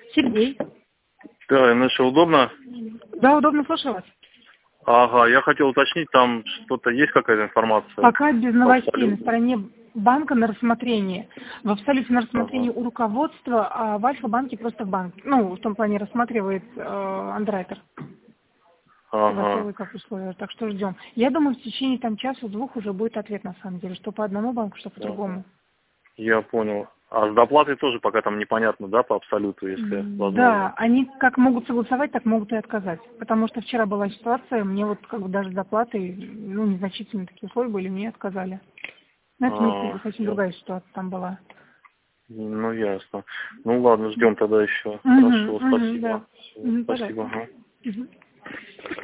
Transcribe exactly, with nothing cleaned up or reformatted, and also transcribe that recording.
Сергей. Да, Инесса, удобно? Да, удобно, слушаю вас. Ага, я хотел уточнить, там что-то есть какая-то информация? Пока без новостей. Абсолютно. На стороне банка на рассмотрении. В Абсолюте на рассмотрении Ага. у руководства, а в Альфа-банке просто в банке. Ну, в том плане рассматривает э, андеррайтер. Ага. Согласовывает как условия. Так что ждем. Я думаю, в течение там часа-двух уже будет ответ на самом деле. Что по одному банку, что по другому. Ага. Я понял. А с доплатой тоже пока там непонятно, да, по абсолюту, если возможно? Да, они как могут согласовать, так могут и отказать. Потому что вчера была ситуация, мне вот как бы даже с доплатой, ну, незначительные такие условия были, мне отказали. Знаете, А, мне совсем я- другая ситуация там была. Ну, ясно. Ну, ладно, ждем тогда еще. Угу, Хорошо, угу, да. спасибо. Всё, Мгм, Спасибо. пожалуйста. Ага. Мгм.